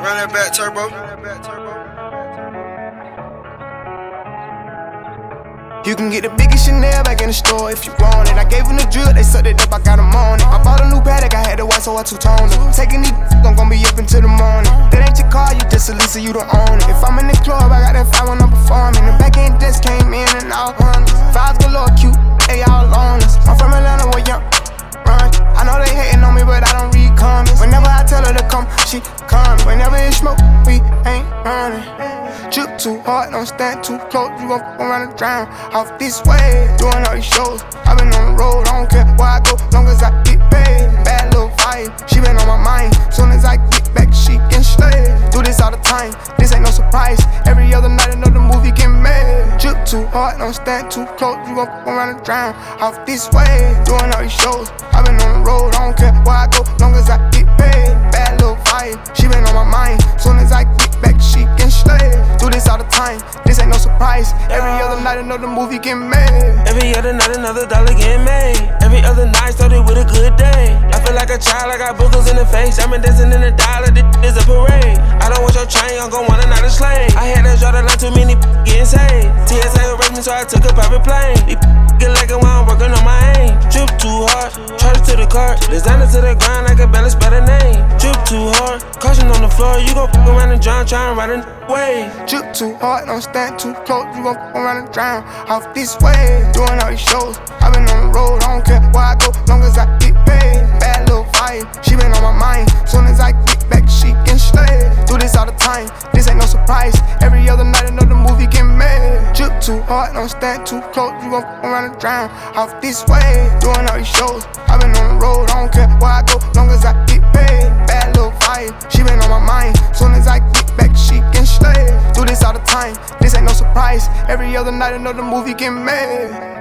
Run that back, turbo. You can get the biggest Chanel back in the store if you want it. I gave them the drill, they sucked it up, I got them on it. I bought a new Patek, I had the white, so I two-toned it. Taking these, I'm gon' be up until the morning. That ain't your car, you just a Lisa, you don't own it. If I'm in the club, I got that fire when I'm performing. The back end just came in and all hundreds. Fives galore, cute, they all loneless. I'm from Atlanta, where young run. I know they hating on me, but I don't read comments. Whenever I tell her to come, she comes. Whenever it's smoke, we ain't running. Drip too hard, don't stand too close. You gon' around and drown off this way. Doing all these shows, I been on the road. I don't care where I go, long as I get paid. Bad little vibe, she been on my mind. Soon as I get back, she can slay. Do this all the time, this ain't no surprise. Every other night, another movie get made. Drip too hard, don't stand too close. You gon' around and drown off this way. Doing all these shows, I been on the road. I don't care where I go, long as I get paid. Bad little vibe, she been on my mind. Soon as I get back, she can slay. Do this all the time, this ain't no surprise. Every other night another movie get made. Every other night another dollar get made. Every other night started with a good day. I feel like a child, I got boogers in the face. I'm dancing in the dollar, this is a parade. I don't want your chain, I'm gon' want another slave. I had to draw the line, too many getting saved. TSA arrested me, so I took a private plane. These get like it while I'm working on my aim. Drip too hard, charge to the cart. Designer to the ground, I can barely spell the name. Drip too hard, caution on the floor. You gon' fuck around and drown, try and ride a wave. Drip too hard, don't stand too close. You gon' fuck around and drown off this way. Doing all these shows, I been on the road. I don't care where I go, long as I get paid. Bad little vibe, she been on my mind. Soon as I get back, she can slay. Do this all the time, this ain't no surprise. Every other night another movie get made. Drip too hard, don't stand too close. You gon' fuck around and drown off this way. Doing all these shows, I been on the road. I don't care where I go, long as I get paid. Bad little vibe, she been on my mind. Soon as I get back, she can slay. Do this all the time, this ain't no surprise. Every other night another movie get made.